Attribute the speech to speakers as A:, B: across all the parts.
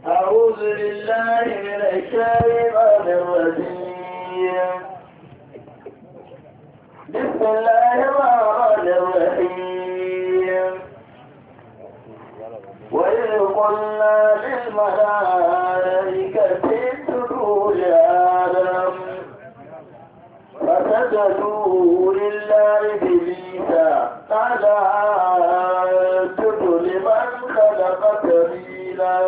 A: أعوذ بالله من الشيطان الرجيم. بسم الله الرحمن الرحيم. وإذ قلنا للملائكة اسجدوا لآدم فسجدوا إلا إبليس قال أسجد لمن خلقت طينا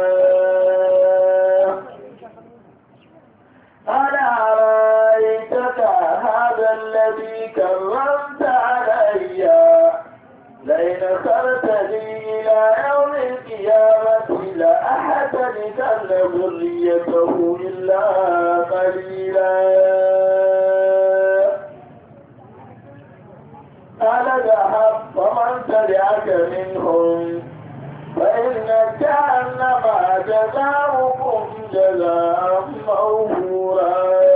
A: قال أرأيتك هذا الذي كرمت علي لئن أخرتني إلى يوم القيامة لأحترقن ذريته إلا قليلا قال اذهب فمن تبعك منهم فإن جهنم جزاؤكم جزاء موفورا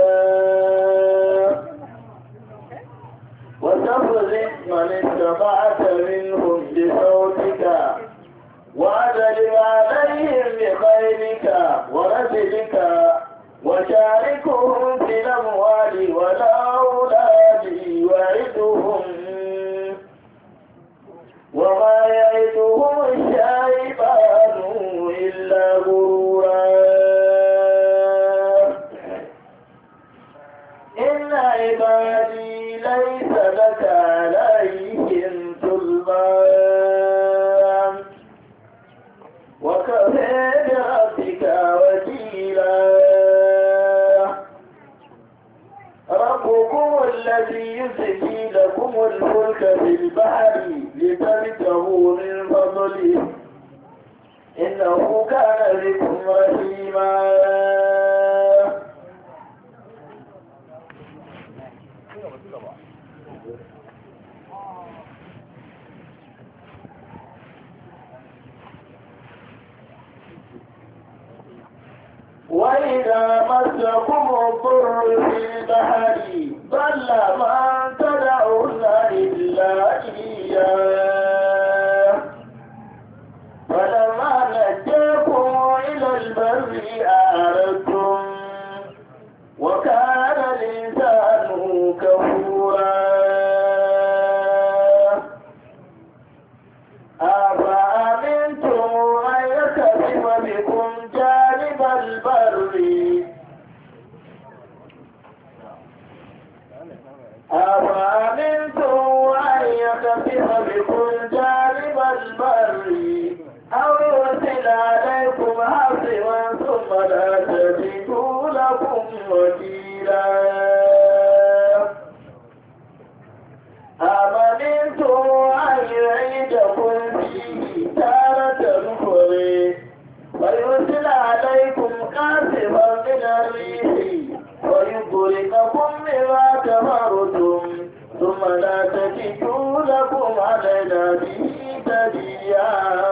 A: وتفرق من استطعت منهم بصوتك وأجلب عليهم بخيرك ورجلك وشاركهم في الأموال والأولاد وعدهم وما يعدهم الشيطان إلا غرورا إن عبادي ليس لك عليهم سلطان وكفى بربك وكيلا ربكم الذي يزكي لكم الفلك في البحر لتبتغوا من فضله إنه كان بكم رحيما وإذا مسكم الضر في البحر ضل من تدعون إلا إياه فلما نجاكم إلى البر أعرضتم وكان الإنسان كفورا أفأمنتم أن يكسف بكم جانب البر أفأمنتم أن يكسف بكم جانب البر أو يرسل عليكم حاصبا ثم لا تجدوا لكم وكيلا أمنتم أن يعيدكم فيه تارة أخرى ويرسل عليكم قاصفا من الريح ويغرقكم بما كفرتم ثم لا تجدوا لكم علينا به تبيا.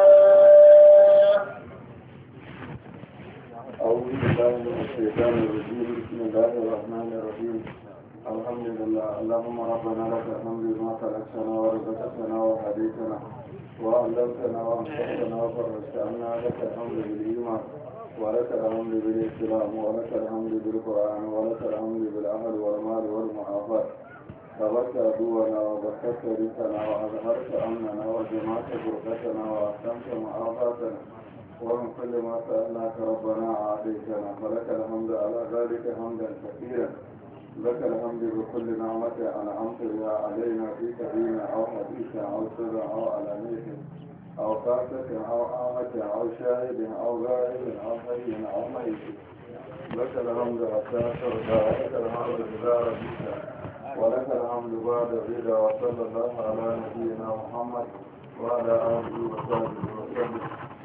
B: أعوذ بالله من الشيطان الرجيم. بسم الله الرحمن الرحيم. الحمد لله. اللهم ربنا لك الحمد بما خلقتنا ورزقتنا وهديتنا وعلمتنا وانصرتنا وفرجت عنا. لك الحمد بالإيمان ولك الحمد بالإسلام ولك الحمد بالقرآن ولك الحمد بالأهل والمال والمعافاة. كبرت عدونا وبسطت رزقنا وأظهرت أمننا وجمعت فرقتنا وأحسنت معافاتنا ومن كل ما سألناك ربنا أعطيتنا فلك الحمد على ذلك حمدا كثيرا. لك الحمد بكل نعمة أنعمت بها علينا في كريم أو حديث أو سر أو علانية أو خاصة أو عامة أو شاهد أو غائب أو حي أو ميت. لك الحمد حتى ترضى ولك الحمد إذا رضيت ولك الحمد بعد الرضا. وصلى الله على نبينا محمد وعلى آله وصحبه وسلم.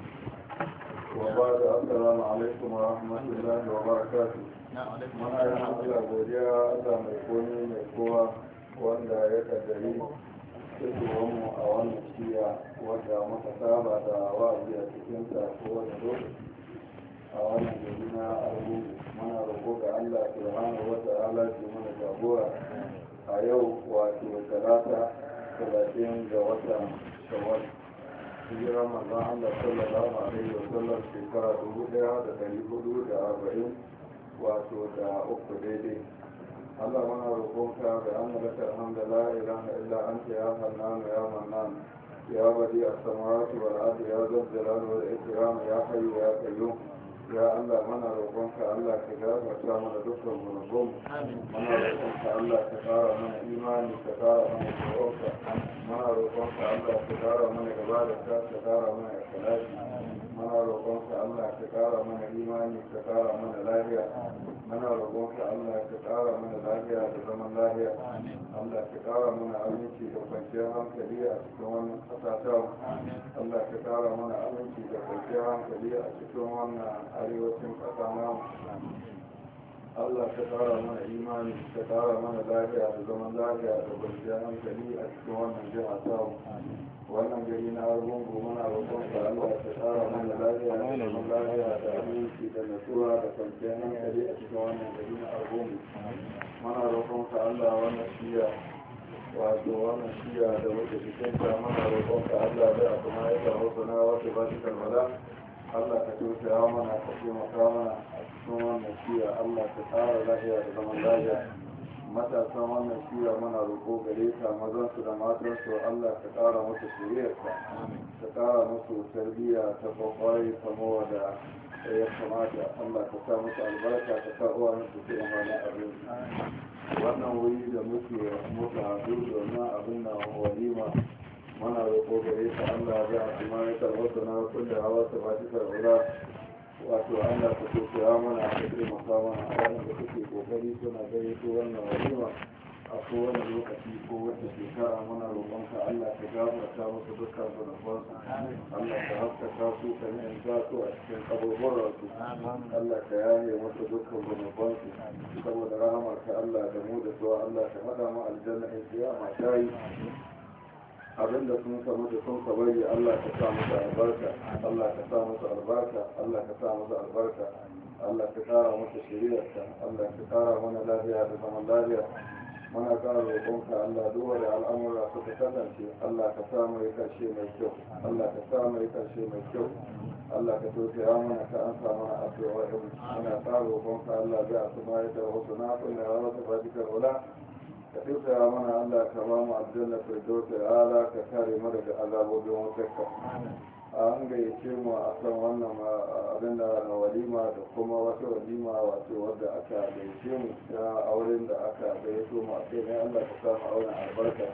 B: وبعد السلام عليكم ورحمة الله وبركاته. muna yin Allah godiya Allah mai komi mai kowa wanda ya kaddari fitowarmu a wannan shiya wadda muka saba da wa'azi a cikinta kowane lokaci a wannan gari na argungu. Muna roƙo ga Allah subhanahu wa ta'ala shi mana jagora a yau wato talata 30 ga watan shawwal hijira manzon Allah sallallahu alaihi wa sallam shekara 1440 wato da uku daidai. Allah muna roƙonka da an laka alhamdu la ilaha illa anta ya hannan ya mannan ya badi as-samawati wal ardi ya zal jalali wal ikram ya hayyu ya qayyum. Ya Allah mana roƙonka Allah ka gafarta mana dukkan zunubanmu. Mana roƙonka Allah ka ƙara mana imani ka ƙara mana tsoronka. Mana roƙonka Allah ka ƙara mana ibadarka ka ƙara mana ikhlasi. Mana roƙonka Allah ka ƙara mana imani ka ƙara mana lafiya. Mana roƙonka Allah ka ƙara mana lafiya da zaman lafiya. Allah ka ƙara mana aminci da kwanciyar hankali a cikin wannan ƙasa ta mu. Allah ka ƙara mana aminci da kwanciyar hankali a cikin wannan arewacin ƙasa namu. Allah ka ƙara mana imani ka ƙara mana lafiya da zaman lafiya da kwanciyar hankali a cikin wannan jiha ta mu. Wannan gari na argungu muna roƙonka Allah ka ƙara mana lafiya da zaman lafiya da aminci da natsuwa da kwanciyar hankali a cikin wannan gari na argungu. Muna roƙonka Allah wannan shiya wato wannan shiya da wata cikinta muna roƙonka Allah da a kuma ya samu suna wata ba shi kalmala. Allah ka tausaya mana ka taimaka mana a cikin wannan shiya Allah ka ƙara lafiya da zaman lafiya. Matasan wannan shiya mana roƙo gare ka mazansu da matansu Allah ka ƙara musu shiriyarka ka ƙara musu tarbiyya ta kwakwai samowa da ya kamata Allah ka sa musu albarka ka sa uwa musu su wani abin wannan wuri da muke haɗu domin abin na walima mana roƙo gare ka Allah ya kuma ya karɓar na kulle hawa ta ba shi karɓura wato Allah ka tausaya mana a taimaka mana a wani da suke kokari suna gayyato wannan walima a kowane lokaci ko wata shekara muna roƙonka Allah ka gafarta musu dukkan zunubansu Allah ka haskaka su ka ni'anta su a cikin kaburburansu Allah ka yaye musu dukkan zunubansu saboda rahamarka Allah da mu da su Allah ka haɗa mu aljanna in kiyama ta yi abinda sun samu da sun bari Allah ka sa musu albarka Allah ka sa musu albarka Allah ka sa musu albarka Allah ka kara musu shiriyarka Allah ka kara mana lafiya da zaman lafiya muna kara roƙonka Allah duwa da al'amura suka kasance Allah ka sa mai karshe mai kyau Allah ka sa mai karshe mai kyau Allah ka tausaya mana ka an sa mana addu'a muna kara roƙonka Allah ga asma'i da wasu na kullu ya wata fadikar wala ka tausaya mana Allah ka ba mu aljanna firdausi ala ka kare mu daga azabobin wutarka an gayyace mu a kan wannan abin da na walima da kuma wata walima wato wadda aka gayyace mu ta auren da aka gayyato mu a kai ne Allah ka sa mu auren albarka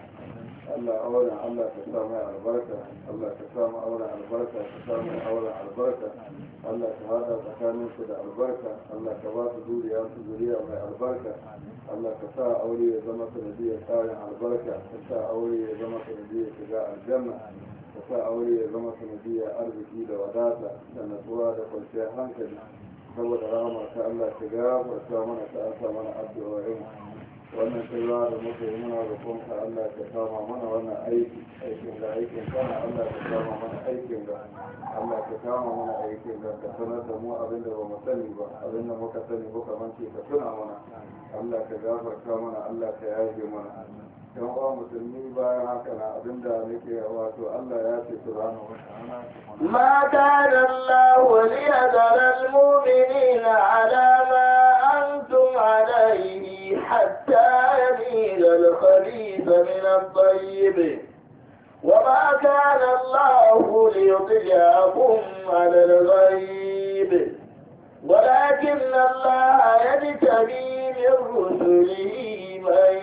B: Allah ka sa mai albarka Allah ka sa mu auren albarka ka sa mu auren albarka Allah ka hada tsakanin su da albarka Allah ka ba su zuriya mai albarka Allah ka sa aure ya zama sanadiyar tsarin albarka ka sa aure ya zama sanadiyar shiga aljanna ka sa aure ya zama sanadiyar arziki da wadata da natsuwa da kwanciyar hankali saboda rahama ta Allah ka gafarta mana ka ansa mana addu'o'in wannan kaiwa da muka yi muna roƙonka Allah ka kama mana wannan aikin kana Allah ka kama mana aikin ga Allah ka kama mana aikin ga ka sanar da mu abinda ba mu sani ba abinda muka sani muka mance ka tuna mana Allah ka gafarta mana Allah ka yaje mana yan uwa musulmi bayan haka na abinda nake wato Allah ya ce subhanahu wa ta'ala
A: ما كان الله ليذر المؤمنين على ما أنتم عليه حتى يميل الخبيث من الطيب وما كان الله ليطلعكم على الغيب ولكن الله يجتبي من رسله من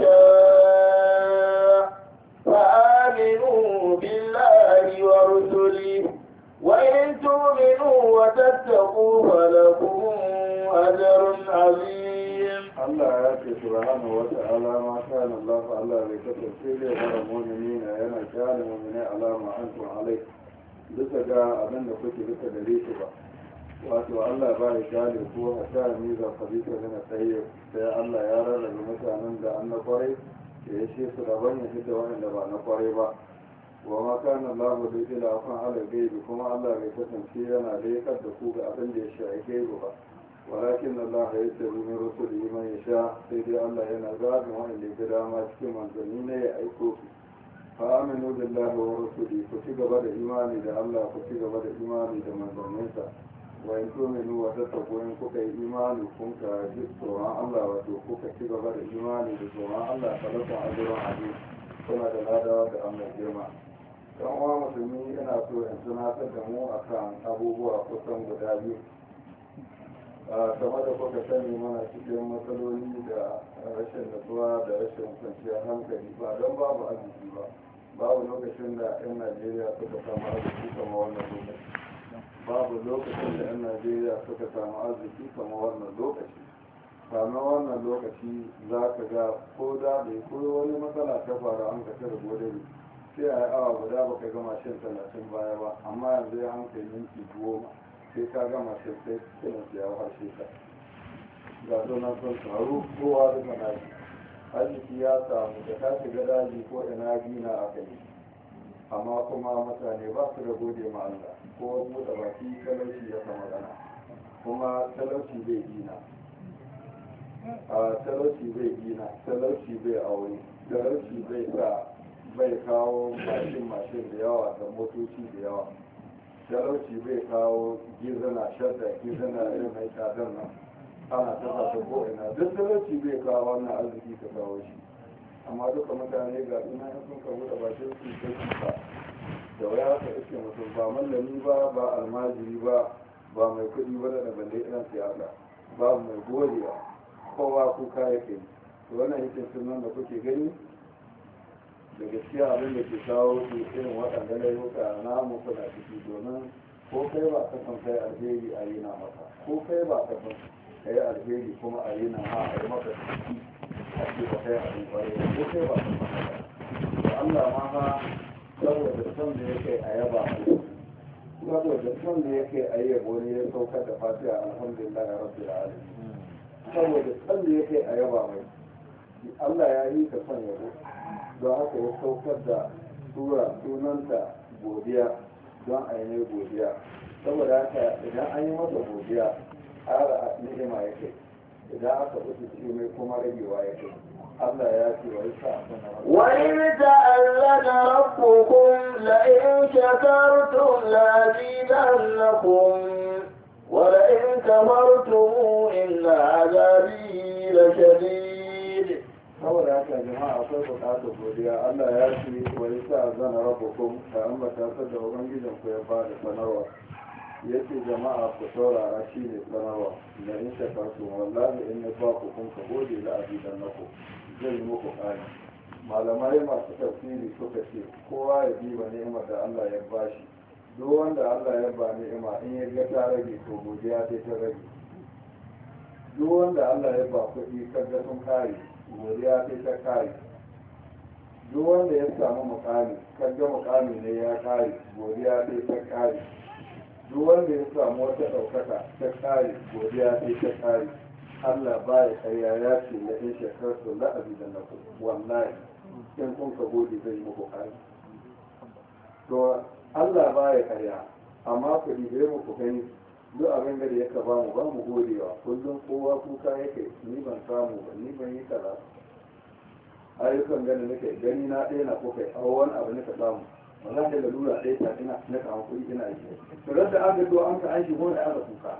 A: يشاء فآمنوا بالله ورسله وإن تؤمنوا وتتقوا فلكم أجر عظيم.
B: الله يأتي سبحانه وتعالى ما كان الله فالله لكتب فيه غير المؤمنين أنا كان مؤمنين على ما أنتم عليه لسجا أبن كتب لسجليك wato Allah ba ya kyale ko a sha mizan fadita na tsaye sai Allah ya rarrabe mutanen da an na kwarai da ya ce su daban ya fita wanda ba na kwarai ba wa ma kana Allah da ila afan ala gaibi kuma Allah bai kasance yana da ya kadda ku ga abin da ya sha gaibi ba walakin Allah ya tabi min rusuli man yasha sai dai Allah yana zaɓin wanda ya ga dama cikin manzanni ne ya aiko su fa aminu billahi wa rusuli ku ci gaba da imani da Allah ku ci gaba da imani da manzanninsa wa in tu'minu wa tattaqu in kuka yi imani kun ka ji tsoron Allah wato kuka ci gaba da imani da tsoron Allah falakun ajrun azim kuna da ladawa da Allah girma. Dan uwa musulmi ina so in tunatar da mu akan abubuwa kusan guda biyu. Kamar da kuka sani mana cikin matsaloli da rashin natsuwa da rashin kwanciyar hankali ba don babu arziki ba. Babu lokacin da 'yan Najeriya suka samu arziki kamar wannan lokaci. Babu lokacin da 'yan Najeriya suka samu arziki kamar wannan lokaci. Kamar wannan lokaci za ka ga ko da bai ko wani matsala ta faru an ka tara godari sai a yi awa guda baka gama shin 30 baya ba amma yanzu ya hankali minti 10 sai ka gama shin sai kiran su ya harshe ka ga sunan sun taru kowa duka naji arziki ya samu da ta shiga daji ko ina gina a kai amma kuma mutane ba su da gode ma Allah ko buɗe baki talauci ya kama magana kuma talauci bai gina talauci bai gina talauci bai aure talauci bai kawo mashin da yawa da motoci da yawa talauci bai kawo gizana shadda gizana irin mai tsadar nan ana tasa ta ko'ina duk talauci bai kawo wannan arziki ka kawo shi amma duka mutane ga suna yin sun kawo da bakin su ta kuka da waya ka iske mutum ba mallami ba almajiri ba mai kuɗi ba da balle irin siyasa ba mai gorewa kowa kuka yake to wannan yake sunan da kuke gani da gaskiya abin da ke kawo su irin waɗanda laifuka namu kuna ciki domin ko kai ba ka san kai alheri a yi na maka ko kai ba ka san kai alheri kuma a yi na a yi maka ciki a ce ba kai abin kwarai ko kai ba ka san haka da Allah ma ha saboda son da yake a yaba saboda son da yake a yabo ne ya saukar da fatiha alhamdulillah rabbil alamin saboda son da yake a yaba mai Allah ya yi ka son yabo don haka ya saukar da sura sunanta godiya don a yi mai godiya saboda haka idan an yi masa godiya ƙara ni'ima ya kai idan aka wuce mai kuma ragewa ya kai Allah ya ce wa isa
A: وإذ تأذن ربكم لئن شكرتم لأزيدنكم ولئن كفرتم إن عذابي لشديد.
B: saboda haka jama'a akwai bukatar godiya Allah ya ce wa yasa zana rabbukum ka ambata ta da ubangijin ku ya bada sanarwa yace jama'a ku saurara shi ne sanarwa da in shakartu wallahi in ya ba ku kun ka gode da abidan naku zai muku kari malamai masu tafsiri suka ce kowa ya diba ni'imar da Allah ya bashi duk wanda Allah ya ba ni'ima in ya ga ta rage to godiya sai ta rage duk wanda Allah ya ba kuɗi kaga sun kare godiya sai ta kare duk wanda ya samu mukami kaga mukami ne ya kare godiya sai ta kare duk wanda ya samu wata ɗaukaka ta kare godiya sai ta kare Allah baya karya ya ce la in shakartu la azidannakum wallahi in kun ka gode zai muku kare to Allah baya karya amma ku dibe muku gani duk abin da ya ka bamu ba mu godewa kullum kowa kuka yake ni ban samu ba ni ban yi kaza ayyukan gani nake gani na ɗaya na kuka yi wani abu nika samu wallahi da lura ɗaya ta ina na kawo kuɗi ina yi to da an ga an ka an shigo da aka kuka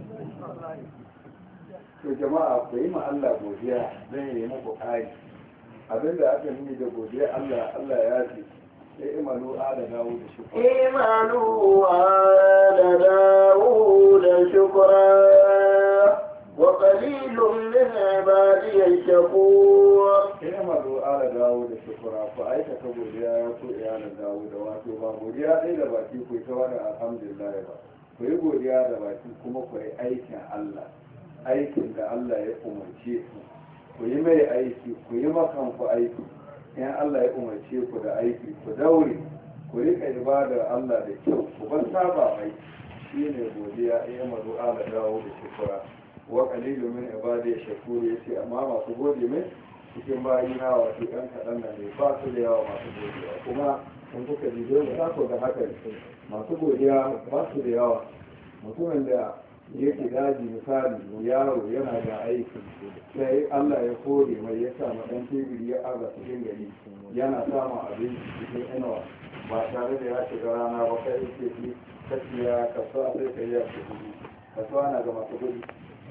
B: to jama'a ku yi ma Allah godiya zai yi muku ƙari abin da aka nuni da godiya Allah ya ce اعملوا آل داود شكرا
A: اعملوا آل داود شكرا وقليل من عبادي الشكور
B: اعملوا آل داود شكرا فأيك كبوديا يكو آل داود واتو بوديا إلا باكي كي توانا الحمد لله ku yi godiya da baki kuma ku yi aikin Allah aikin da Allah ya umarce ku yi mai aiki ku yi makanku aiki in Allah ya umarce ku da aiki ku daure ku rika ibadar Allah da kyau ku bar saba mai shine godiya ya mazu ala dawo da shukura wa qalilu min ibadi shakuru yace amma masu gode mai cikin bayina wato ɗan kaɗan nan ne ba su da yawa masu godiya kuma in kuka ji dole za ku ga haka masu godiya ba su da yawa mutumin da yake daji misali yaro yana da aiki sai Allah ya kore mai ya sa ɗan tebiri ya arza cikin gari yana samun abinci cikin inuwa ba tare da ya shiga rana ba kai yake fi tafiya kasuwa sai ka yi a kudi kasuwa na ga masu kudi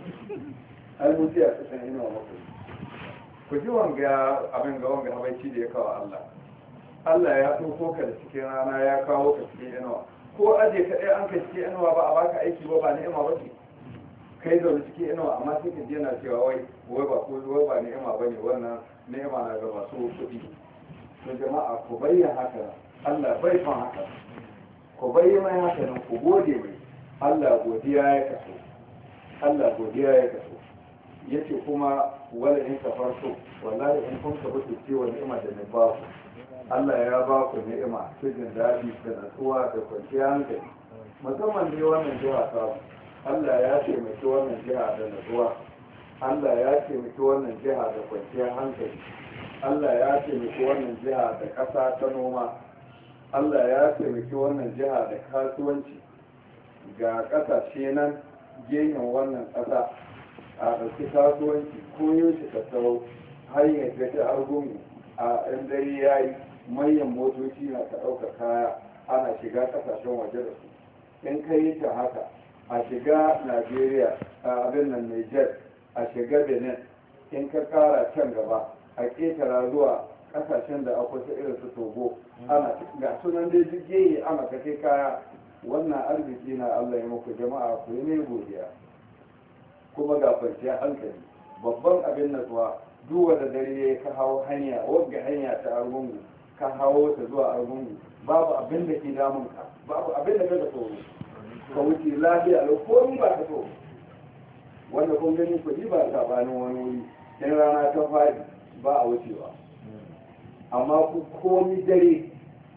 B: ai mutu a cikin inuwa maku ku ji wanga abin ga wanga habaici da ya kawo Allah Allah ya ɗauko ka da cikin rana ya kawo ka cikin inuwa ko aje ka ɗaya an ka cikin inuwa ba a baka aiki ba ni'ima ba ce kai zaune cikin inuwa amma sai ka ji yana cewa wai ba ni'ima ba ne wannan ni'ima na ga masu kuɗi to jama'a ku bayyana haka Allah bai fan haka ku bayyana haka nan ku gode mai Allah godiya ya kaso Allah godiya ya kaso yace kuma wala in kafarto wallahi in kun tabbata cewa ni'ima da ne ba ku Allah ya ba ku ni'ima cikin daɗi da natsuwa da kwanciyar hankali musamman ne wannan jiha ta Allah ya taimaki wannan jiha da natsuwa Allah ya taimaki wannan jiha da kwanciyar hankali Allah ya taimaki wannan jiha da ƙasa ta noma Allah ya taimaki wannan jiha da kasuwanci ga ƙasashe nan gehen wannan ƙasa a ɗauki kasuwanci ko yaushe ka tsawo hanyar da ta argungu a ɗan dare ya yi manyan motoci na ta ɗauka kaya ana shiga ƙasashen waje da su in ka yi ta haka a shiga Najeriya a abin nan Niger a shiga Benin in ka ƙara can gaba a ƙetara zuwa ƙasashen da akwai su irin su Togo ana ga sunan dai duk gehe ana kai kaya wannan arziki na Allah ya muku jama'a ku yi mai godiya kuma ga kwanciyar hankali babban abin natsuwa duk wanda dare ya ka hawo hanya wagga hanya ta argungu ka hawo ta zuwa argungu babu abin da ke damun ka babu abin da ka tsoro ka wuce lafiya lau komi ba ka tsoro wanda kun gani kuɗi ba sabanin wani wuri in rana ta fadi ba a wucewa amma ku komi dare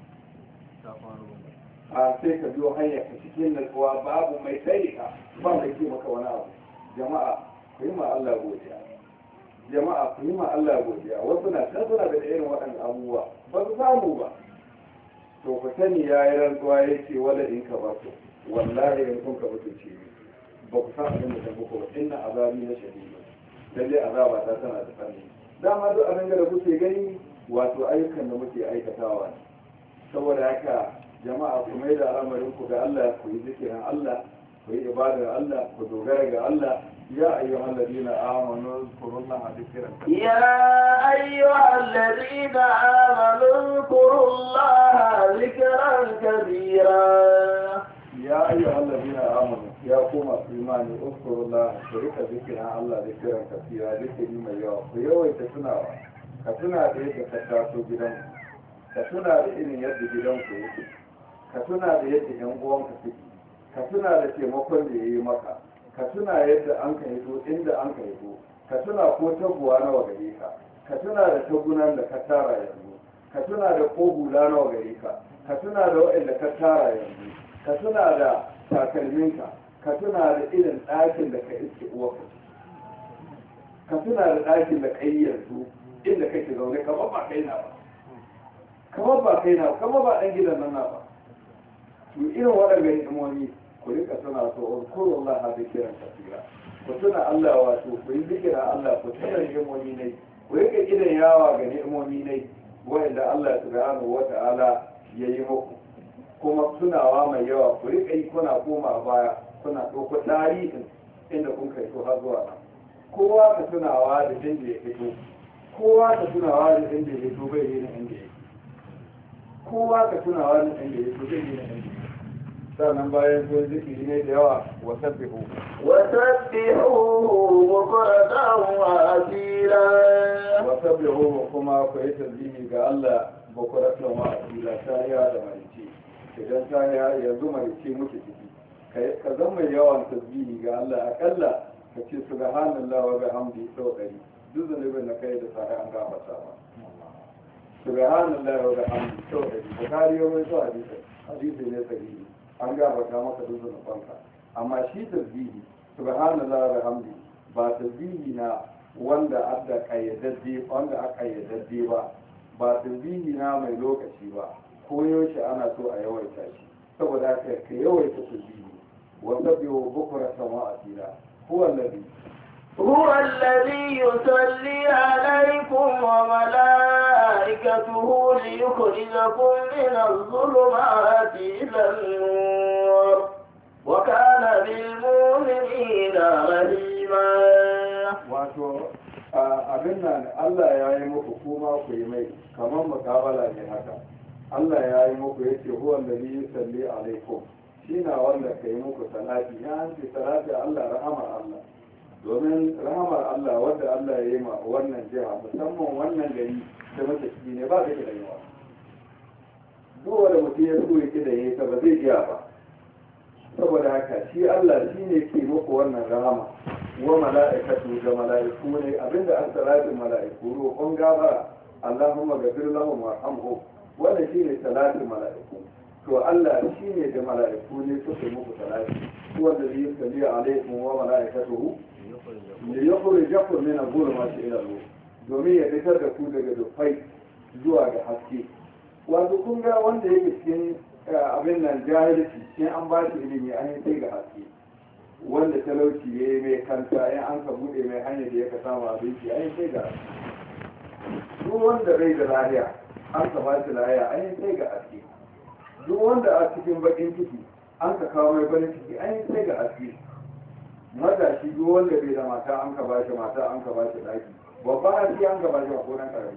B: a sai ka biyo hanya ka cikin natsuwa babu mai tsaye ka ba mai ce maka wani abu jama'a ku yi ma Allah godiya jama'a ku yi ma Allah godiya wasu na can suna da irin waɗannan abubuwa ba su samu ba to ku sani ya yi rantsuwa ya ce wala in ka ba su wallahi in kun ka mutunce ni ba ku san abin da ta muku ba inna azabi na shadidu lalle azaba ta tana da tsanani dama duk abin da kuke gani wato ayyukan da muke aikatawa ne saboda haka jama'a ku mai da al'amarin ku ga Allah ku yi zikirin Allah ku yi ibadar Allah ku dogara ga Allah ya ayyuhal ladina amanu zkurullaha dhikran
A: يا أيها الذين آمنوا اذكروا الله ذكرا كبيرا
B: ya ayyuhal ladina amanu ya kuma imani zkurullaha shirika zikirin Allah dhikran kathira zikiri mai yawa ku yawaita tunawa ka tuna da yadda ka taso gidanku ka tuna da irin yadda gidanku yake ka tuna da yadda yan uwanka suke ka tuna da taimakon da ya yi maka ka tuna yadda an ka hito inda an ka hito ka tuna ko taguwa nawa gare ka ka tuna da tagunan da ka tara yanzu ka tuna da ko hula nawa gare ka ka tuna da waɗanda ka tara yanzu ka tuna da takalminka ka tuna da irin ɗakin da ka iske uwarka ka tuna da ɗakin da ka yi yanzu inda kake zaune kamar ba kai na ba kamar ba kai na kamar ba ɗan gidan nan na ba to irin waɗanda hidimomi ku rika suna so uzkuru Allah zikiran kasira ku tuna Allah wato ku yi zikira Allah ku tuna ni'imomi ne ku rika gidan yawa ga ni'imomi ne wanda Allah subhanahu wata'ala ya yi muku kuma tunawa mai yawa ku rika yi kuna koma baya kuna ɗauko tarihin inda kun kai to har zuwa nan kowa ka tunawa da inda ya fito kowa ka tunawa da inda ya fito bai yi na inda ya kowa ka tunawa da inda ya fito bai yi na inda ya sannan bayan sun zikiri ne da yawa wasabbihu
A: bukratan wa asila
B: wasabbihu kuma ku yi tasbihi ga Allah bukratan wa asila tariya da marici idan tariya yanzu marici muke ciki ka zama mai yawan tasbihi ga Allah akalla ka ce subhanallahi wa bihamdihi sau 100 duk zunubin da kai da sahi an gafarta ba subhanallahi wa bihamdihi sau 100 bukari ya mai so hadisi ne sahihi an gabata maka duk zunubanka amma shi tasbihi subhanallahi wa bihamdi ba tasbihi na wanda aka kayyadadde ba tasbihi na mai lokaci ba ko yaushe ana so a yawaita shi saboda haka ka yawaita tasbihi wa sabbihu bukratan wa asila huwa alladhi
A: هو الذي يصلي عليكم وملائكته ليخرجكم من الظلمات إلى النور وكان بالمؤمنين رحيما.
B: wato abin nan Allah ya yi muku kuma ku yi mai kamar mukabala ne haka. Allah ya yi muku yace huwa alladhi yusalli alaikum, shi na wanda ka yi muku salati. Ya hanci salati Allah rahamar Allah, domin rahamar Allah wadda Allah ya yi ma wannan jiha musamman wannan gari da mataki ne ba zai da yawa. Duk wanda mutum ya so yake da yayi ta ba zai iya ba. Saboda haka shi Allah shi ne ke muku wannan rahama wa mala'ikatu da mala'iku ne abinda an salatin mala'iku roƙon gafara Allahumma ghafir lahum warhamhum, wannan shi ne salatin mala'iku. To Allah shi ne da mala'iku ne suka yi muku salati, wanda zai yi salli alaikum wa mala'ikatuhu li yukhrijakum min adh-dhulumati ila an-nur, domin ya fitar da ku daga dufai zuwa ga haske. Wato kun ga wanda yake cikin abin nan jahilci in an ba shi ilimi an yi sai ga haske, wanda talauci ya yi mai kanta in an ka bude mai hanyar da ya ka samu abinci an yi sai ga haske. Duk wanda bai da lahiya an ka ba shi lahiya an yi sai ga haske. Duk wanda a cikin bakin ciki an ka kawo mai farin ciki an yi sai ga haske. Matashi duk wanda bai da mata an ka ba shi mata an ka ba shi daki, babban haske an ka ba shi a konan karami.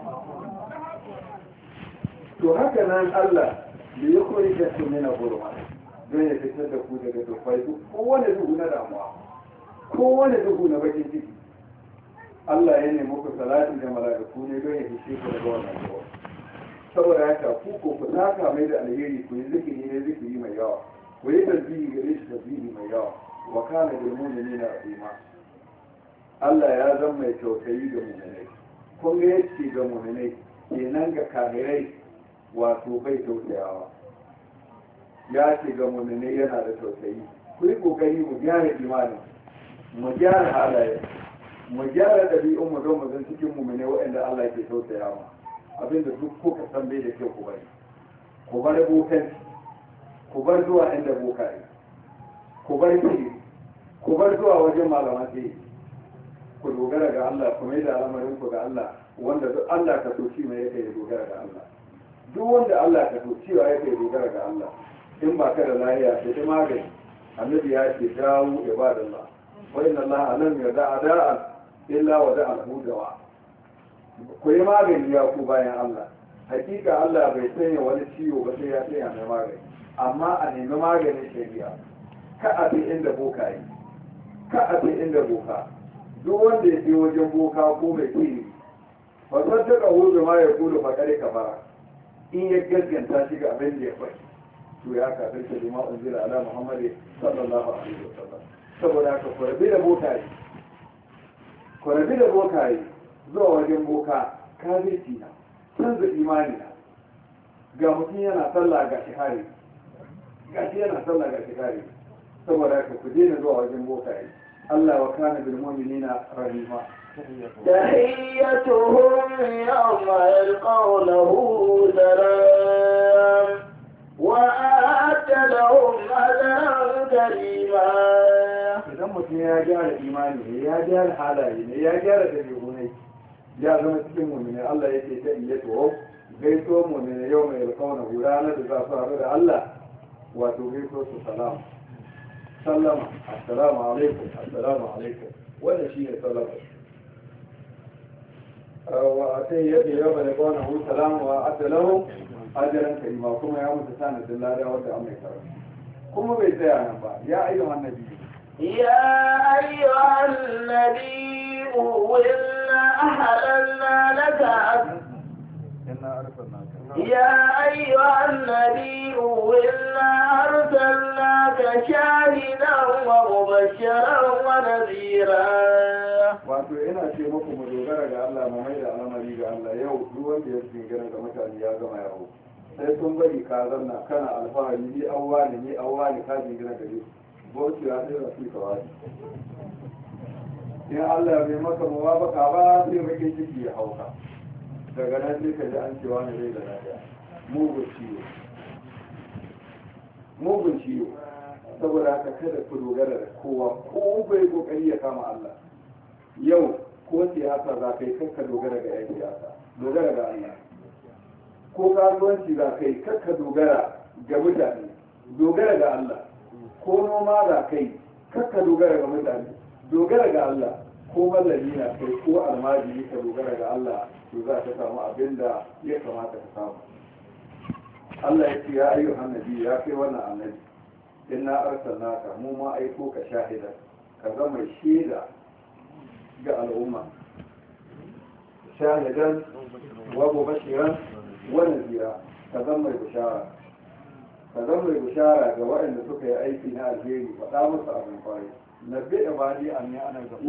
B: To haka nan Allah da ya koyi da su nuna gurma don ya fitar da ku daga dufai, kowane duhu na damuwa, kowane duhu na bakin ciki. Allah ya nemi ku salati da mala'iku ne don ya fishe ku daga wannan duhu. Saboda haka ku ku taka mai da alheri, ku yi zikiri ne zikiri mai yawa, ku yi tasbihi gare shi tasbihi mai yawa, wa kana bil mu'minina rahima. Allah ya zama mai tausayi ga mu'minai. Kun ga yace ga mu'minai kenan ga kafirai wato bai tausayawa. Ya ce ga mu'minai yana da tausayi. Ku yi kokari mu gyara imanin, mu gyara halaye, mu gyara ɗabi'un mu don mu zan cikin mu'minai waɗanda Allah ke tausayawa. Abinda duk kuka san bai da kyau ku bari. Ku bar bokanci, ku bar zuwa inda bokaye, ku bar sihiri, ku bar zuwa wajen malaman sihiri. Ku dogara ga Allah, ku mai da al'amarin ku ga Allah, wanda duk Allah ka so shi mai yake ya dogara ga Allah. Duk wanda Allah ka so cewa yake ya dogara ga Allah. In ba ka da lahiya sai ta magani. Annabi ya ce dawo ibadallah. Wa inna Allah lam yada'a da'an illa wa da'a lahu dawa. Ku yi magani ya ku bayan Allah. Hakika Allah bai sanya wani ciwo ba sai ya sanya mai magani. Amma a nemi maganin shari'a. Ka a fi inda boka yi. Ka a fi inda boka. Duk wanda ya je wajen boka ko mai sihiri, ba san ta hudu ma ya kulu faɗari kabara. In ya gaskanta shi ga abin da ya faɗi, to ya kafin ta jima unzila ala Muhammad sallallahu alaihi wasallam. Saboda haka ku rabi da bokaye, ku rabi da bokaye zuwa wajen boka kafirci na, canza imani na. Ga mutum yana sallah ga shihari, ga shi yana sallah ga shihari. Saboda haka ku daina zuwa wajen bokaye. Allah wa kana bil mu'minina rahima.
A: تحيتهم يوم يلقونه سلام وأعد لهم أجرا كريما.
B: Idan mutum ya gyara imani ne, ya gyara halaye ne, ya gyara dabi'u ne, ya zama cikin mu'mini. Allah yake ta iya to gaito mu'mini yau mai alƙawna ranar da za su haɗu da Allah, wato gaito su salam. Sallama, assalamu alaikum, assalamu alaikum. Wannan shi ne sallama. Wa a sai yadda yau mai alƙawna salamu wa adda lahu ajaran karima, kuma ya mutu sanadin lada wanda an mai karatu. Kuma bai tsaya nan ba, ya ayyuhan nabi.
A: يا أيها النبي إنا أحللنا لك يا أيها النبي إنا أرسلناك شاهدا ومبشرا ونذيرا.
B: wato ina ce muku mu dogara ga Allah, mu mai da al'amari ga Allah. Yau duk wanda ya jingina ga mutane ya gama yawo, sai sun bari ka zanna kana alfahari ni awwali ka jingina gare bauchi ya sai rafi ka wani. In Allah bai maka muwafaka ba sai bakin ciki ya hauka, daga nan sai ka ji an cewa ne zai da lafiya. Mugun ciwo. Saboda haka kada ku dogara da kowa, ko bai kokari ya kama Allah. yau ko siyasa za ka yi kakka dogara ga yan siyasa, dogara ga Allah. Ko kasuwanci za ka yi kakka dogara ga mutane, dogara ga Allah. Ko noma za ka yi kakka dogara ga mutane, dogara ga Allah. Ko mallami na kai ko almajiri ka dogara ga Allah, to za ka samu abin da ya kamata ka samu. Allah ya ce ya ayyuhan nabi, ya kai wannan annabi, inna arsalnaka, mu ma aiko ka shahida, ka zama shaida ga al'umma, shahidan wa mubashiran wa nadira, ka zama mai bishara, ka zama mai bishara ga waɗanda suka yi aiki na alheri, faɗa musu abin kwarai. نبئ عبادي أني أنا الغفور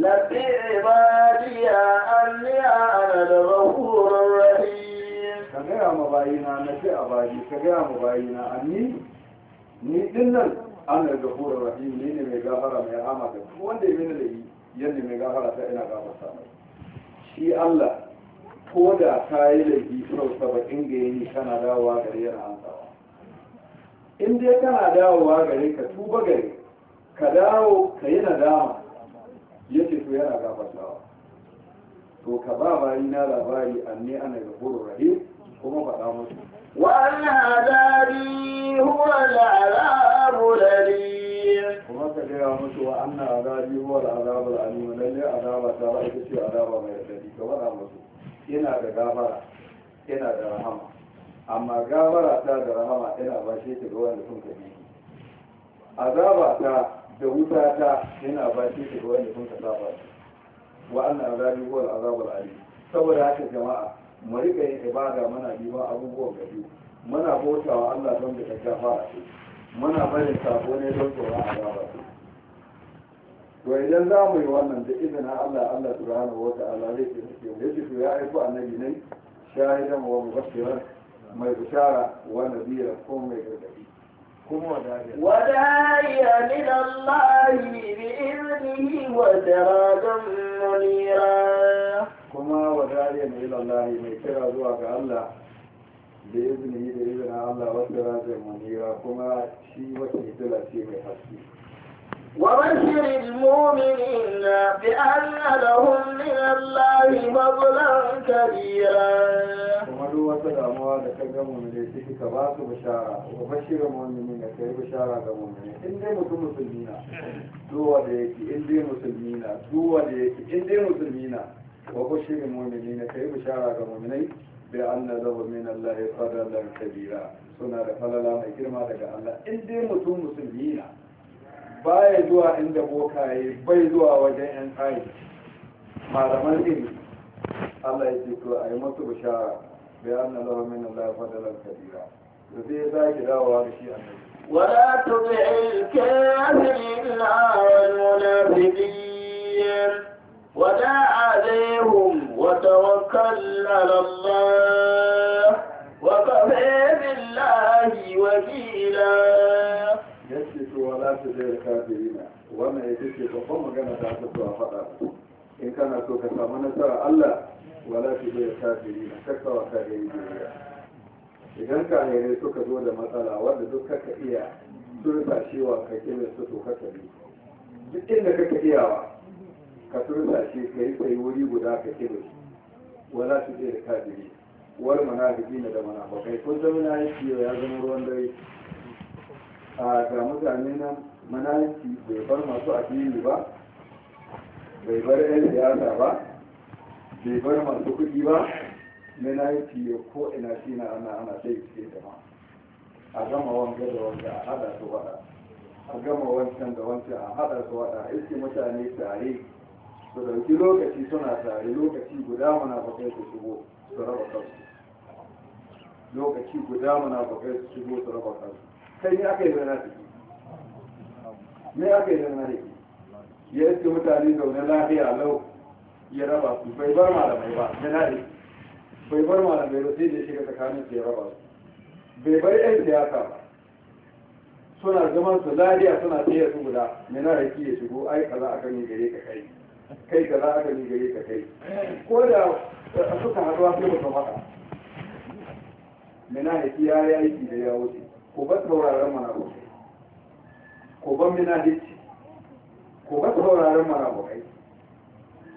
B: الرحيم. كجاء مباينا نبئ عبادي، كجاء مباينا أني ديننا أنا الغفور الرحيم، نيني مغفرة ميرحمة. وان دي من اللي يني مغفرة فإنا غفرة شي الله كودا كاي لغي سو سبقين غيني كان داوا غري yana ansawa. In dai kana dawowa gare ka tuba gare ka dawo ka yi nadama, ya ce to yana gafartawa. To ka ba bayi na labari anni ana gafurur rahim, kuma faɗa musu
A: wannan azabi huwa al'azabul alim,
B: kuma ka gaya musu wa anna azabi huwa al'azabul alim, lalle azaba ta ba ita ce azaba mai radadi. Ka faɗa musu ina da gafara, ina da rahama, amma gafara ta da rahama ina ba shi ta ga wanda sun kabi. Azaba ta da wuta ta yana ba shi ta ga wanda sun ka saba shi. Wa anna azabi huwa al-azabul alim. Saboda haka jama'a mu rika yin ibada muna diba abubuwan gari, muna bautawa Allah don da gafara ce, muna barin sabo ne don tsoron azaba ce. To idan za mu yi wannan da izinin Allah, Allah subhanahu wa ta'ala zai ce to ya aiko annabi ne shahidan wa mubashiran, mai bishara wa nadira ko mai gargadi.
A: وداعيا إلى الله بإذنه وسراجا منيرا.
B: كما وداعيا إلى الله من كرا زواج الله بإذنه بإذن الله وسراجا منيرا، كما شيء وسيلة شيء حسي.
A: وبشر المؤمنين بأن لهم من الله فضلا كبيرا.
B: kuma duk wata damuwa da ka ga mu'mini ciki ka ba su bishara, wa bashirin mu'mini na kai bishara ga mu'mini. In dai mutum musulmi na duwa da yake, in dai musulmi na duwa da yake, in dai musulmi na, wa bashirin mu'mini na kai bishara ga mu'minai bi anna lahu min Allah fadlan kabira, suna da falala mai girma daga Allah. In dai mutum musulmi na baya zuwa inda bokaye, bai zuwa wajen yan tsayi malaman ilimi, Allah ya ce to a yi masu bishara بأن له من الله فضلا كبيرا. وفي ذلك دعوة شيء
A: ولا تطع الكافرين والمنافقين ودع عليهم وتوكل على الله وكفى بالله وكيلا.
B: يسكت ولا تطع الكافرين، وما يسكت فقم كان تعتقد فقط. إن كان سوف تسامن سر الله wala su zai kafiri na kakkawa kafiri duniya. Idan kahirai suka zo da matsala wanda duk kaka iya tursashewa ka kira su to kaka bi, duk inda kaka iyawa ka tursashe ka yi sai wuri guda ka kira su, wala su zai kafiri wani munafiki na da munafikai. Kun zama na yi ciwo ya zama ruwan dare a ga mutane nan. Munafiki bai bar masu addini ba, bai bar 'yan siyasa ba, bai bar masu kuɗi ba, na yi fiye ko ina shi na ana sai suke jama a gama wanga da wanga a haɗa su waɗa, a gama wancan da wancan a haɗa su waɗa, a iske mutane tare su ɗauki lokaci suna tare, lokaci guda munafukai su shigo su raba kansu, lokaci guda munafukai su shigo su raba kansu. Kai ne aka yi zana ciki, me aka yi zana ciki? Ya iske mutane zaune lafiya lau ya raba su, bai bar malamai ba, jana'i bai bar malamai ba sai da shiga tsakanin su ya raba su, bai bar 'yan siyasa ba, suna zaman su lafiya suna tsaye su guda, mina da ya shigo ai kaza aka yi gare ka kai, kai kaza aka yi gare ka kai, ko da suka haɗuwa sai ba su faɗa, mina da ya yi aiki da ya wuce, ko ba sauraron manabukai, ko ban mina hicci, ko ba sauraron manabukai.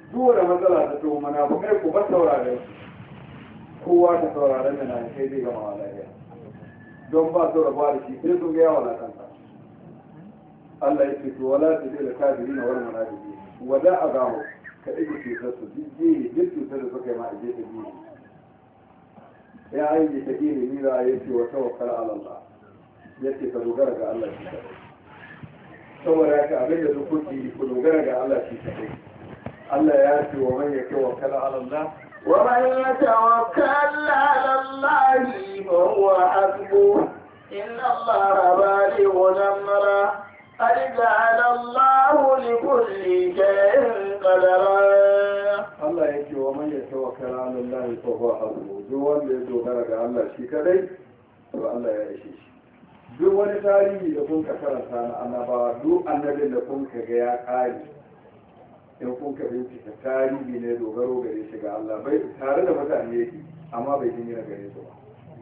B: duk da matsala ta to munafikai ku ba saurare kowa ta sauraren da na kai zai gama lafiya don ba su rabuwa da shi sai sun ga yawa kanta Allah ya ce to wala ta da kafiri na wani munafiki wada a gaho ka ɗage cutar su duk cutar da suka yi ma a je ta biyu ya aiki ta gini mira ya ce wa tawakkal ala Allah ya ce ka dogara ga Allah shi kadai saboda haka abin da duk kuke ku dogara ga Allah shi kadai Allah ya ce wa man yatawakkal ala Allah
A: ومن يتوكل على الله فهو حسبه إن الله بالغ أمره قد جعل الله لكل شيء قدرا.
B: الله يكي ومن يتوكل على الله فهو حسبه duk wanda ya dogara ga Allah shi kadai to Allah ya ishe shi. Duk wani tarihi da kun ka karanta na annabawa duk annabin da kun ka ga ya kare in kun ka bincika tarihi ne dogaro gare shi ga Allah bai tare da mutane yake amma bai jini na gare su ba.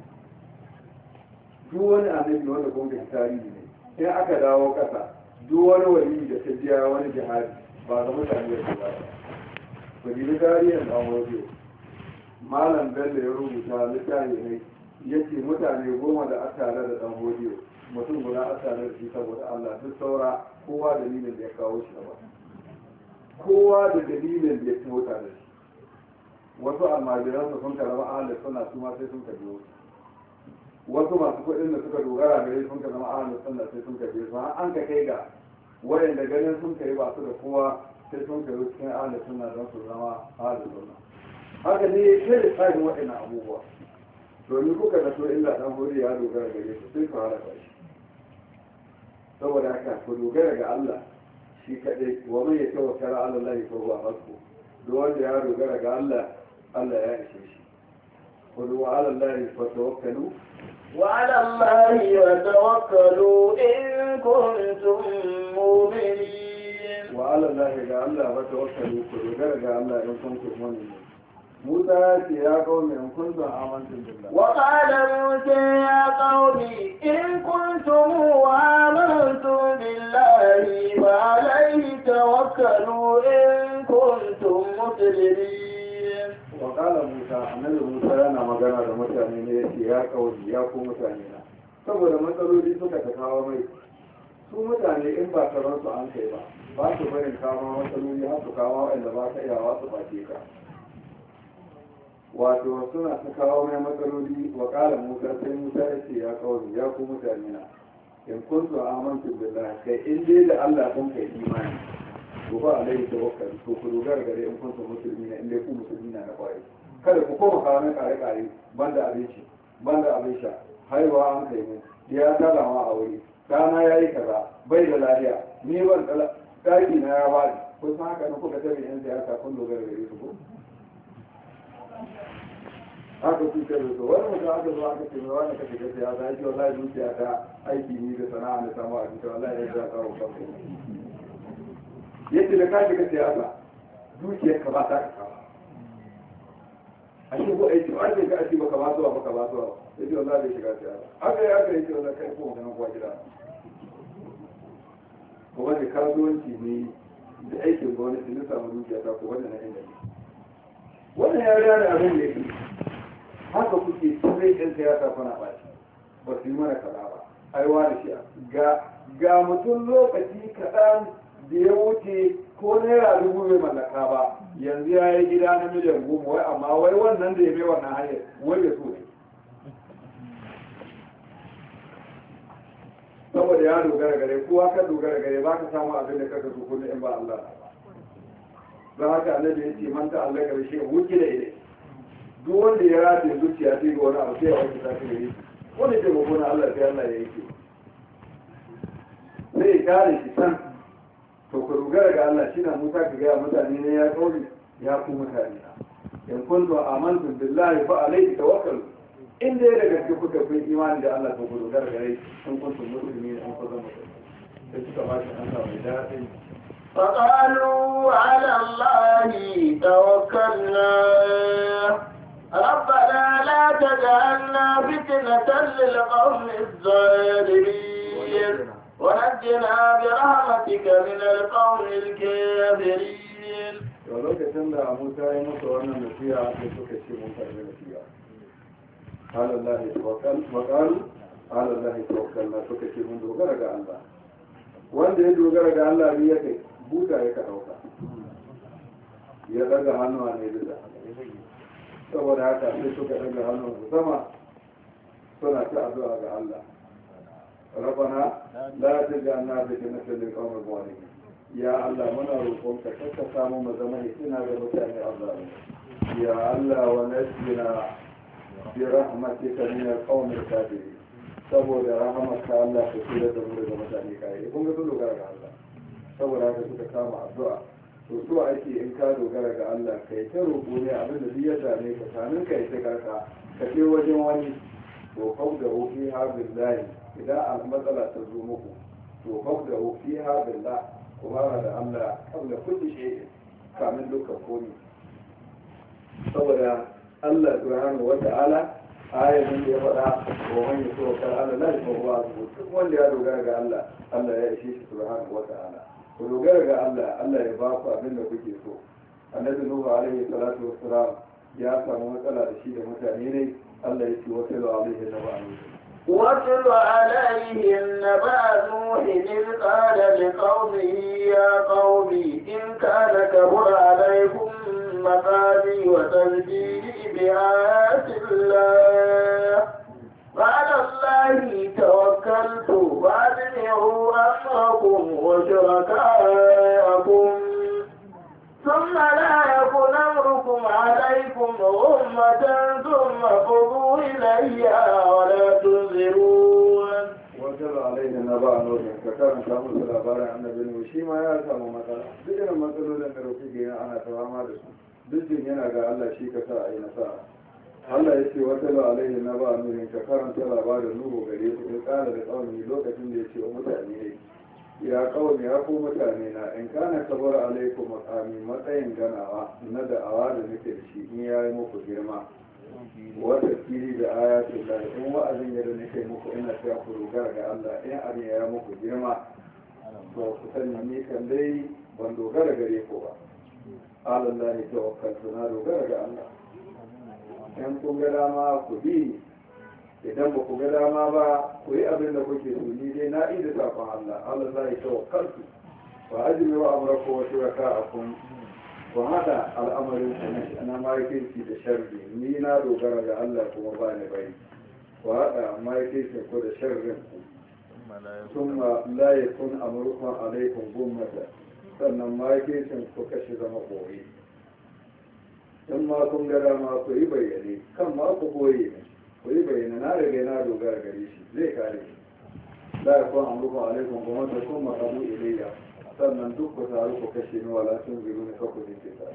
B: Duk wani annabi wanda kun ka tarihi ne in aka dawo kasa duk wani wali da ta jiya wani jihadi ba ga mutane da ba. Ku ji tarihin dan wajo malam bello ya rubuta littafi ne yace mutane 10 da aka tare da dan wajo mutum guda aka tare da shi saboda Allah duk saura kowa dalilin da ya kawo shi ba. Kowa da dalilin da ya ci mota da shi wasu almajiransu sun karama ahalar suna su ma sai sun ka biyo wasu masu kuɗin da suka dogara gare sun ka zama ahalar suna sai sun ka biyo su an ka kai ga wayanda ganin sun kai ba su da kowa sai sun ka yi cikin ahalar suna don su zama ahalar suna haka ne sai da tsarin waɗannan abubuwa domin kuka da so illa ɗan hori ya dogara gare su sai su halaka shi saboda haka ku dogara ga Allah shi kaɗai wa mai ya tawakkala ala Allah fa huwa hasbu duk wanda ya dogara ga Allah Allah ya ishe shi qul wa ala Allah fa tawakkalu
A: wa ala Allah wa tawakkalu in kuntum mu'minin
B: wa ala Allah ga Allah fa tawakkalu ku dogara ga Allah in kuntum mu'minin Musa ya qawmi in kuntum amantum billah
A: wa qala Musa ya qawmi in kuntum amantum billahi wa alayhi tawakkalu in kuntum muslimin
B: wa qala Musa annabi Musa yana magana da mutane ne yace ya qawmi ya ku mutane na saboda matsaloli suka ta kawo mai su mutane in ba taron su an kai ba su barin kawo matsaloli har su kawo wanda ba ka iyawa su bace ka wato suna ta kawo mai matsaloli wa kala musa sai musa ya ce ya kawo ya ku mutane na in kuntu amantu billahi kai in dai da Allah kun kai imani ko ba alai tawakkal to ku dogara gare in kuntu musulmi na in dai ku musulmi na kwai kada ku koma kawo mai kare kare banda abinci banda abin sha haihuwa an kai mu ya tara ma a wuri dana yayi kaza bai da lafiya ni ban daki na ya bani ko san haka ne kuka tabi yan siyasa kun dogara gare su ko haka su ce da wani mutum aka zo aka ce mai wani kashe kashe ya zai kyau zai zuciya ta aiki ni da sana'a na samu a cikin wallahi ya ja kawo kanku yadda da ka shiga siyasa zuciyar ka ba ta ka kawo a shi ko aiki ba ne ka aiki baka ba zuwa baka ba zuwa yadda wallahi bai shiga siyasa aka yi ce wallahi kai ko mutum kuwa gida ko wani kasuwanci ne da aikin gwamnati na samu zuciya ta ko wani na inda ne wannan ya rana abin da yake haka kuke turai ɗin siyasa kuna ɓaci ba su yi mana kaza ba aiwa da shi ga mutum lokaci kaɗan da ya wuce ko naira 1000 bai mallaka ba yanzu ya yi gida na miliyan 10 wai amma wai wannan da ya bai wannan hanyar wai da so ne saboda ya dogara gare kowa ka dogara gare ba ka samu abin da kaka so kullum in ba Allah ba don haka annabi ya ce man ta Allah gare shi wuce da ile duk wanda ya rataye zuciya sai ga wani abu sai ya wanke ta kai yi wanda ke mako na Allah sai Allah ya yi ke sai ya kare shi san to ku dogara ga Allah shi na Musa ka gaya mutane ne ya kauri ya ku mutane in kuntu amantu billahi fa alayhi tawakkalu in dai da gaske kuka kun imani da Allah to ku dogara gare in kuntu muslimin an fa zama sai suka ba shi an sa mai daɗi
A: فقالوا على الله توكلنا ربنا لا تجعلنا فتنة للقوم الظالمين ونجنا برحمتك من القوم الكافرين السبيل.
B: ولوكتن da Musa ya musu wannan nasiha sai suka ce mun karbi nasiha قال الله توكل وقالوا قال الله توكلنا suka ce mun dogara ga Allah wanda ya dogara ga Allah ne yake buta ya dauka ya daga hannuwa ne da saboda haka sai suka daga hannun su sama suna ta addu'a ga Allah ربنا لا تجعلنا فتنة للقوم الظالمين يا الله منا روحك كتسامو مزمه سنا غمتاني الله يا الله ونجنا برحمتك من القوم الكافرين saboda rahamarka Allah ka tsira da mu daga mutane kai kun ga dogara ga Allah saboda haka suka kama addu'a to so ake in ka dogara ga Allah kai ta roƙo ne abin da ya dame ka sanin kai ta karka ka je wajen wani to kau da ofi ha billahi idan a matsala ta zo muku to kau da ofi ha billahi kuma da Allah kabla kulli shay kamin dukkan komai saboda Allah subhanahu wa ta'ala ayatin da ya faɗa wa man yatawakkal ala Allah fa huwa hasbuh duk wanda ya dogara ga Allah Allah ya ishe shi subhanahu wa ta'ala ku dogara ga Allah Allah ya ba ku abin da kuke so annabi nuhu alaihi salatu wassalam ya samu matsala da shi da mutane ne Allah ya ce wa sallu alaihi naba'u
A: واتل عليهم نبأ نوح إذ قال لقومه يا قوم إن كان كبر عليكم مقامي وتذكيري بآيات الله فعلى الله توكلت فأجمعوا أمركم وشركاءكم ثم لا يكن أمركم عليكم غمة ثم قضوا إلي ولا تنذرون.
B: وجل علينا نبأ نوح فكان كامل الأخبار عن النبي وشيما يا سامو مثلا بجنا مثلوا لنا روكي أنا تمام هذا dukkan yana ga Allah shi ka sa a yi nasara Allah ya ce wata ba alaihi na ba nuhin ka karanta labarin nuhu gare su in kana da tsawon lokacin da ya ce wa mutane ne ya kawai ya ko mutane na in kana kabar alaikum makami matsayin ganawa na da'awa da nake da shi in yayi muku girma wata kiri da ayatul lahi in wa'azin yadda nake muku ina cewa ku dogara ga Allah in abin ya muku girma to ku sani ni kan dai ban dogara gare ku ba على الله توكلت dogara ga Allah in kun ga dama ku bi idan ba ku ga dama ba ku yi abin da kuke so ni dai na ida sakon Allah Allah tawakkaltu wa ajmi wa amraku wa shuraka'akum ku hada al'amarin ku na markinci da sharri ni na dogara ga Allah kuma ba ni bai ku hada markinci ku da sharrin ku thumma la yakun amrukum alaykum gummatan sannan makicin ku kashe zama koyi in ma kun ga dama ku yi bayyane kan ma ku koyi ne ku yi bayyane na riga na dogara gare shi zai kare shi la yakun amrukum alaikum kuma da kun maqamu ilayya sannan duk ku taru ku kashe ni wala sun biyu ne ku dinke ta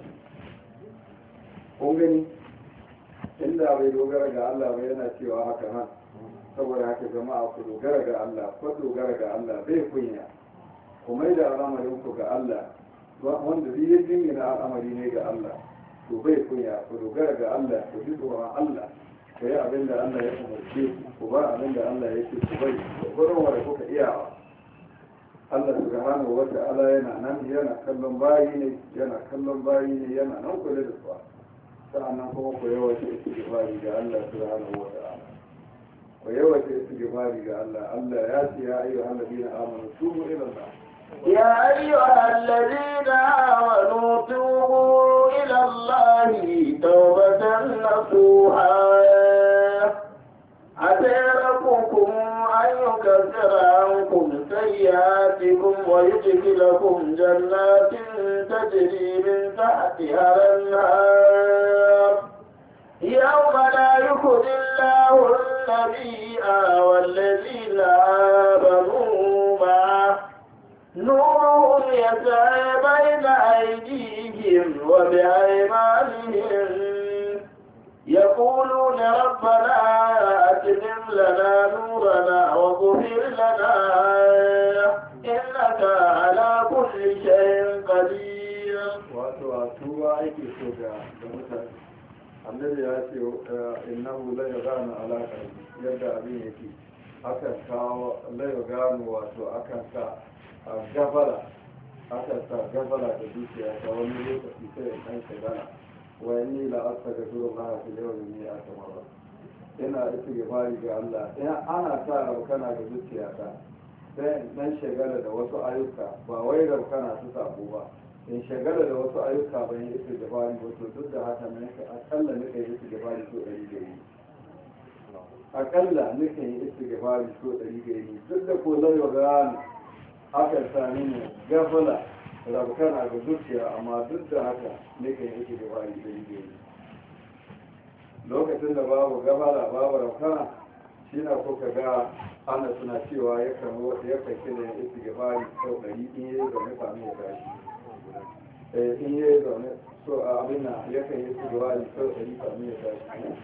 B: kun gani inda bai dogara ga Allah ba yana cewa haka nan saboda haka jama'a ku dogara ga Allah ku dogara ga Allah bai kunya ku mai da al'amarinku ga Allah wanda zai yi jingina al'amari ne ga Allah to bai kunya ku dogara ga Allah ku ji tsoron Allah ku yi abin da Allah ya umarce ku ba abin da Allah ya ce ku bai ku gurin wanda kuka iyawa Allah subhanahu wa ta'ala yana nan yana kallon bayi ne yana nan kula da su sa'annan kuma ku yawaita istighfari ga Allah subhanahu wa ta'ala ku yawaita istighfari ga Allah Allah ya ce ya ayyuhal ladina amanu tubu ila Allah
A: يا أيها الذين آمنوا توبوا إلى الله توبة نصوحا عسى ربكم أن يكفر عنكم سيئاتكم ويدخلكم جنات تجري من تحتها الأنهار يوم لا يخزي الله النبي والذين آمنوا معه نورهم يسعى بين أيديهم وبأيمانهم يقولون ربنا أتمم لنا نورنا واغفر لنا إنك على كل شيء قدير.
B: وأتوبة أيدي سودا النبي يقول إنه لا يغان على قلبي يبدأ به akan kawo lai gano wato akan sa a gabara aka sa gabala da dukiya ta wani lokaci sai in ɗan shagala wani la'asta ga turu na hafi yau da ni a kamar ina istighfari ga Allah ina ana sa raukana da dukiya ta sai in ɗan shagala da wasu ayyuka ba wai raukana su sabo ba in shagala da wasu ayyuka ban yi istighfari ba to duk da haka ne akalla nika yi istighfari so 100 da yi akalla nika yi istighfari so 100 da yi duk da ko zai wa aka sami ne gafala rabkana ga zuciya amma duk da haka ne kan yake da bari da yi lokacin da babu gafala babu rabkana shi na kuka ga ana suna cewa ya kan kila ya isi gabari sau 100 in yi zaune sami ya tashi in yi zaune so abin na ya kan yi isi gabari sau 100 sami ya tashi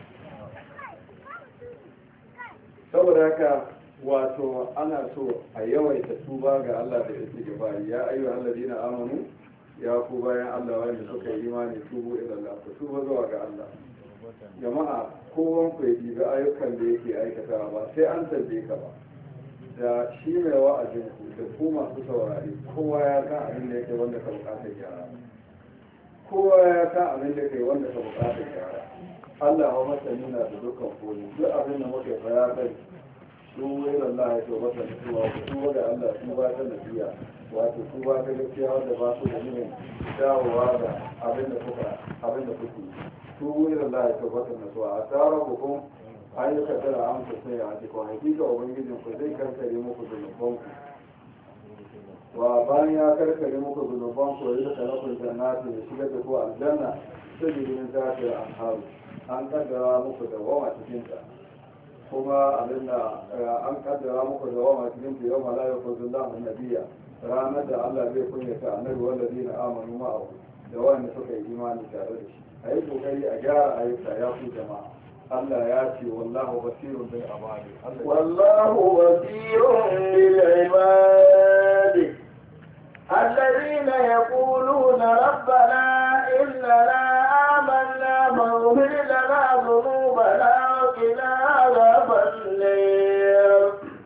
B: saboda haka wato ana so a yawaita tuba ga Allah da istighfari ya ayyuhal alladhina amanu ya ku bayan Allah wanda suka yi imani tubu ila Allah ku tuba zuwa ga Allah jama'a kowan ku yi ga ayyukan da yake aikatawa ba sai an tambaye ka ba da shi mai wa'azin ku da ku masu saurari kowa ya san abin da yake wanda ka bukatar gyara kowa ya san abin da yake wanda ka bukatar gyara Allah wa masani na da dukkan koyi duk abin da muke fara kai tuba ila Allah ya toba ta tuba ku tuba ga Allah tuba ta nasiya wato tuba ta gaskiya wanda ba su da nihin dawowa da abin da kuke tuba ila Allah ya toba ta nasuwa a tara hukum ayyuka tara an ku sai a cikin hakika ubangijin ku zai kankare muku zunuban ku wa bayan ya karkare muku zunuban ku ya zaka lakum jannati da shiga da ku aljanna sai gidan zafir anharu an kaddara muku da wawa cikin ta kuma abinda an kaddara muku da wama cikin ku yau malayu ko zullahu nabiyya ranar da Allah zai kunyata annabi wallazina amanu ma'ahu da wanda suka yi imani tare da shi ayi kokari a gyara ayyuka ya ku jama'a Allah ya ce wallahu basirun bil ibadi
A: wallahu basirun bil ibadi alladhina yaquluna rabbana innana amanna faghfir lana dhunubana وقنا عذاب النار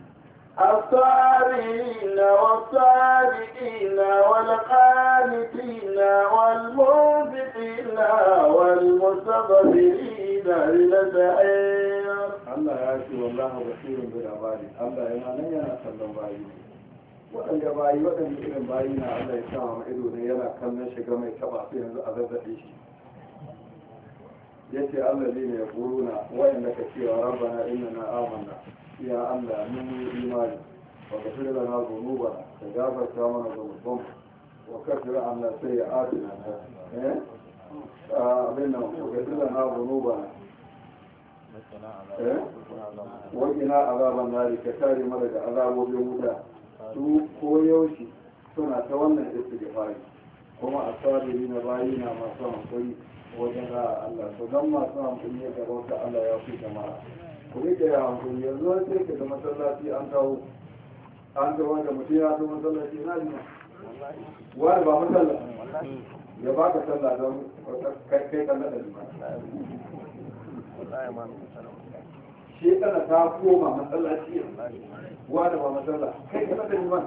A: الصابرين والصادقين والقانتين والمنفقين والمستغفرين بالأسحار
B: الله يعطي والله بصير بالعباد الله yana kallon bayi waɗanda bayi waɗanda irin bayi na Allah ya sa ma ido ne yana kallon shiga mai taba sai yanzu a zazzabe shi yace Allah ne ya kuruna wa'anda ka cewa rabbana innana amanna ya Allah mun yi imani wa ghfir lana dhunubana ka gafarta mana dhunuban wa kafir anna sayyi'atina abin nan wa ghfir lana dhunubana wa qina azaban nar ka kare mana da azabobin wuta su ko yaushe suna ta wannan istighfari kuma asabiri na bayina masu hankali wajen ra'a Allah to don masu hankali ya gaba ta Allah ya fi jama'a ku rike ya hankali yanzu wani sai ka da masallaci an kawo da mutum ya zo masallaci na jima wani ba masallaci ya ba ka sallah don kai kalla da jima shi kana ta koma masallaci wani ba masallaci kai kalla da jima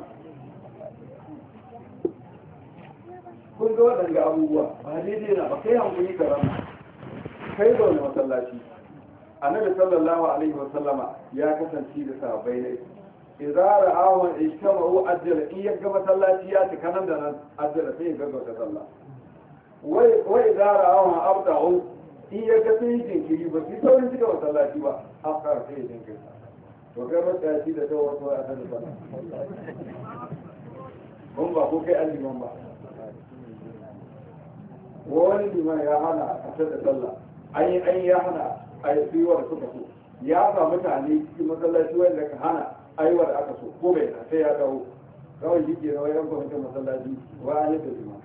B: kun ga waɗanda abubuwa ba daidai na ba kai hankali ka rama kai zaune masallaci annabi sallallahu alaihi wasallama ya kasance da sahabbai ne idza ra'awan ijtama'u ajjala in yaga masallaci ya cika nan da nan ajjala sai ya gaggauta sallah wai idza ra'awan abda'u in yaga sun yi jinkiri ba su saurin cika masallaci ba afkar sai ya jinkirta to kai masallaci da ta wato a kan sallah mun ba ko kai alliman ba wani liman ya hana a da sallah an yi ya hana a yi tsiwar suka so ya sa mutane cikin masallaci wanda ka hana aiwar aka so ko bai na sai ya dawo kawai shi ke rawar yan kwamitin masallaci wa an yi da liman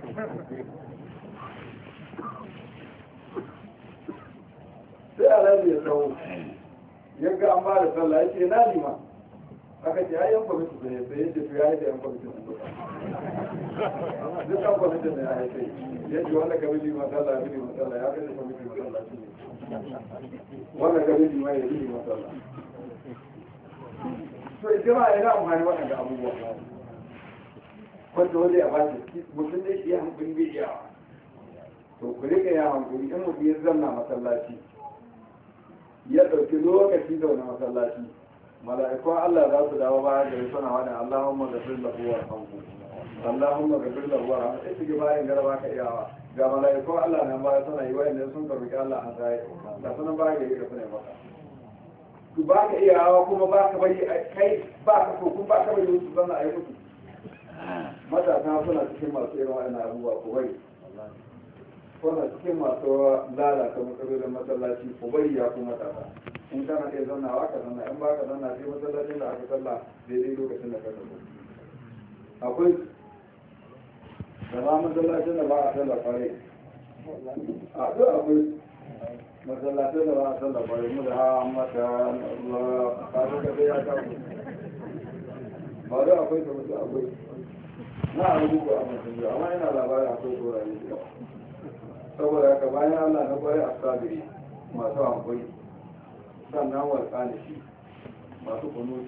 B: sai alhaji ya tsawo yadda an ba da sallah ya ce na liman aka ce ya yan kwamitin sai ya ce to ya yi da yan kwamitin sun duka duk yan kwamitin da ya haife yadda wanda ka bili matsala bili matsala ya kai kwamitin matsala shi ne wanda ka bili mai ya bili matsala to jama'a yana amfani waɗanda abubuwa wanda wani a bashi mutum da shi ya hankali bai iya to ku rika ya hankali in mutum ya zanna masallaci ya ɗauki lokaci da wani masallaci mala'ikun Allah za su dawo baya da suna wani Allahumma gafir lahu warhamhu Allahumma gafir lahu warhamhu sai su bayan garaba ka iyawa ga mala'ikun Allah nan baya suna yi wayan sun karbi Allah an sai da sunan baya ga yake suna maka ku ba ka iyawa kuma ba ka bari kai ba ka so kuma ba ka bari su zanna ayi mutu matasa suna cikin masu irin wa'annan abubuwa ku bari suna cikin masu lalata matsalolin masallaci ku bari ya kuma matasa in kana iya zannawa ka zanna in ba ka zanna sai masallacin da aka sallah daidai lokacin da ka tafi akwai da ba masallacin da ba a sallah kwarai a duk akwai masallacin da ba a sallah kwarai mu da hawa mata Allah ka ga sai ya kawo ba da akwai ta mutu akwai na abubuwa a mutum amma yana labarin akwai tsoraye da yawa saboda haka bayan Allah na kwarai a sabiri masu hankali sannan walƙanishi masu kunuti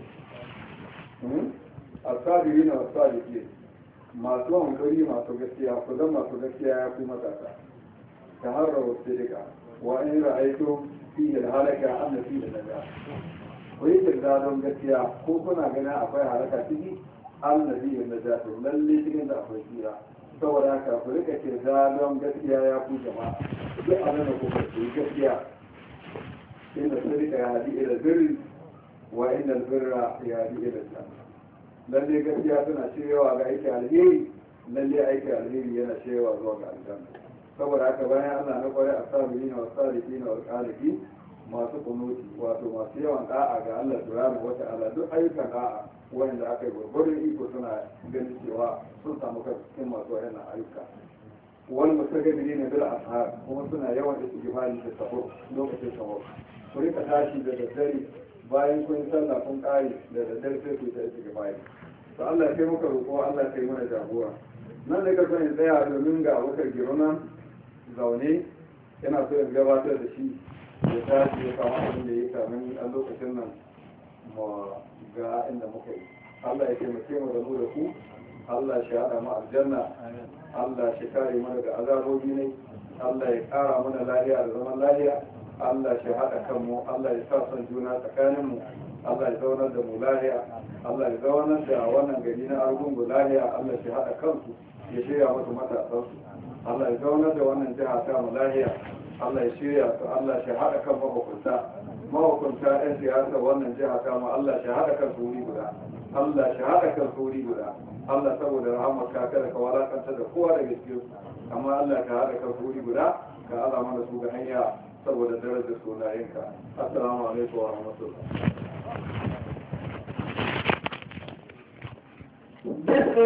B: asabiri na wasabiki masu hankali masu gaskiya ku zan masu gaskiya ya fi matasa ta harra wasu daga wa in ra'aito fi da halaka an da fi da daga ku yi kirga don gaskiya ko kuna ganin akwai halaka ciki an da fi da daga lalle cikin da akwai tsira saboda haka ku rika kirga don gaskiya ya ku jama'a duk abin da kuka yi gaskiya إن الصدق يهدي إلى البر وإن البر يهدي إلى الجنة lalle gaskiya suna cewa ga aiki alheri lalle aiki alheri yana cewa zuwa ga aljanna saboda haka bayan Allah na kware asabiri na wasaliki na alqaliki masu kunuti wato masu yawan da'a ga Allah subhanahu wata'ala duk ayyukan da'a wanda aka yi gurgurin iko suna ganin cewa sun samu kai cikin masu wayannan ayyuka wal mustaqbilina bil ashar kuma suna yawan istighfari da sahur lokacin sahur ku rika tashi da daddare bayan kun sallah kun kare da daddare sai ku tashi ga bayi to Allah sai muka roƙo Allah sai mana jagora nan da kasan in tsaya domin ga wata girona zaune yana so in gabatar da shi ya tashi ya samu abin da ya kamin a lokacin nan mu ga inda muka yi Allah ya taimake mu da mu da ku Allah shi haɗa mu aljanna Allah shi kare mana da azabobi ne Allah ya ƙara mana lahiya da zaman lahiya Allah shi haɗa kanmu Allah ya sa son juna tsakaninmu Allah ya zaunar da mu lahiya Allah ya zaunar da wannan gari na argungu lahiya Allah shi haɗa kansu ya shirya musu matasansu Allah ya zaunar da wannan jiha ta mu lahiya Allah ya shirya su Allah shi haɗa kan mahukunta 'yan siyasa wannan jiha ta mu Allah shi haɗa kan wuri guda Allah shi haɗa kan wuri guda Allah saboda rahama ka kada ka walakanta da kowa daga cikin amma Allah ka haɗa kan wuri guda ka ala mana su ga hanya saboda darajar sunayenka. Assalamu alaikum wa rahmatullah.